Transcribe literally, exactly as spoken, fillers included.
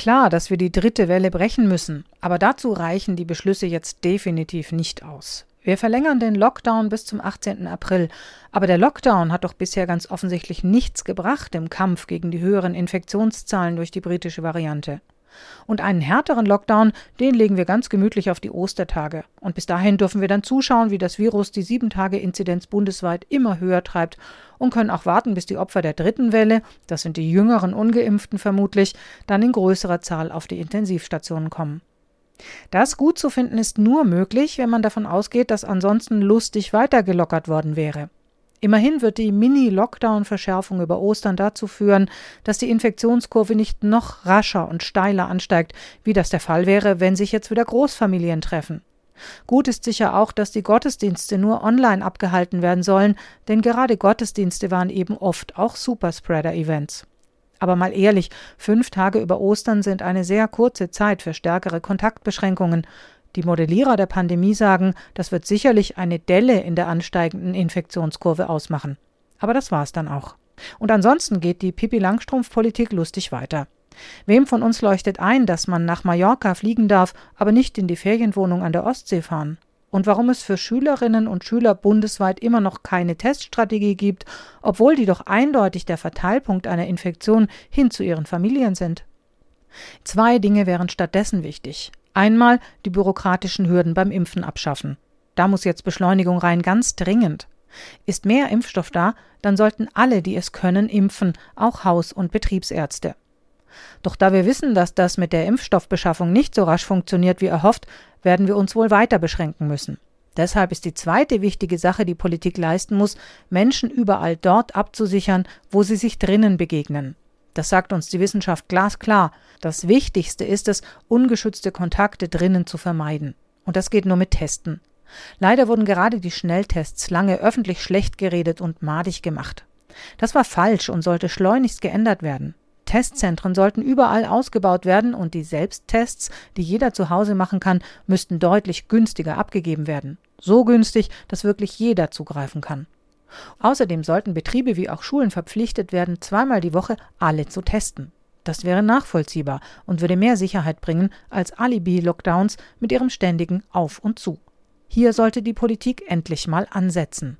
klar, dass wir die dritte Welle brechen müssen, aber dazu reichen die Beschlüsse jetzt definitiv nicht aus. Wir verlängern den Lockdown bis zum achtzehnten April, aber der Lockdown hat doch bisher ganz offensichtlich nichts gebracht im Kampf gegen die höheren Infektionszahlen durch die britische Variante. Und einen härteren Lockdown, den legen wir ganz gemütlich auf die Ostertage. Und bis dahin dürfen wir dann zuschauen, wie das Virus die sieben-Tage-Inzidenz bundesweit immer höher treibt und können auch warten, bis die Opfer der dritten Welle, das sind die jüngeren Ungeimpften vermutlich, dann in größerer Zahl auf die Intensivstationen kommen. Das gut zu finden ist nur möglich, wenn man davon ausgeht, dass ansonsten lustig weitergelockert worden wäre. Immerhin wird die Mini-Lockdown-Verschärfung über Ostern dazu führen, dass die Infektionskurve nicht noch rascher und steiler ansteigt, wie das der Fall wäre, wenn sich jetzt wieder Großfamilien treffen. Gut ist sicher auch, dass die Gottesdienste nur online abgehalten werden sollen, denn gerade Gottesdienste waren eben oft auch Superspreader-Events. Aber mal ehrlich, fünf Tage über Ostern sind eine sehr kurze Zeit für stärkere Kontaktbeschränkungen. Die Modellierer der Pandemie sagen, das wird sicherlich eine Delle in der ansteigenden Infektionskurve ausmachen. Aber das war's dann auch. Und ansonsten geht die Pippi-Langstrumpf-Politik lustig weiter. Wem von uns leuchtet ein, dass man nach Mallorca fliegen darf, aber nicht in die Ferienwohnung an der Ostsee fahren? Und warum es für Schülerinnen und Schüler bundesweit immer noch keine Teststrategie gibt, obwohl die doch eindeutig der Verteilpunkt einer Infektion hin zu ihren Familien sind? Zwei Dinge wären stattdessen wichtig. Einmal die bürokratischen Hürden beim Impfen abschaffen. Da muss jetzt Beschleunigung rein, ganz dringend. Ist mehr Impfstoff da, dann sollten alle, die es können, impfen, auch Haus- und Betriebsärzte. Doch da wir wissen, dass das mit der Impfstoffbeschaffung nicht so rasch funktioniert wie erhofft, werden wir uns wohl weiter beschränken müssen. Deshalb ist die zweite wichtige Sache, die Politik leisten muss, Menschen überall dort abzusichern, wo sie sich drinnen begegnen. Das sagt uns die Wissenschaft glasklar. Das Wichtigste ist es, ungeschützte Kontakte drinnen zu vermeiden. Und das geht nur mit Testen. Leider wurden gerade die Schnelltests lange öffentlich schlecht geredet und madig gemacht. Das war falsch und sollte schleunigst geändert werden. Testzentren sollten überall ausgebaut werden und die Selbsttests, die jeder zu Hause machen kann, müssten deutlich günstiger abgegeben werden. So günstig, dass wirklich jeder zugreifen kann. Außerdem sollten Betriebe wie auch Schulen verpflichtet werden, zweimal die Woche alle zu testen. Das wäre nachvollziehbar und würde mehr Sicherheit bringen als Alibi-Lockdowns mit ihrem ständigen Auf und Zu. Hier sollte die Politik endlich mal ansetzen.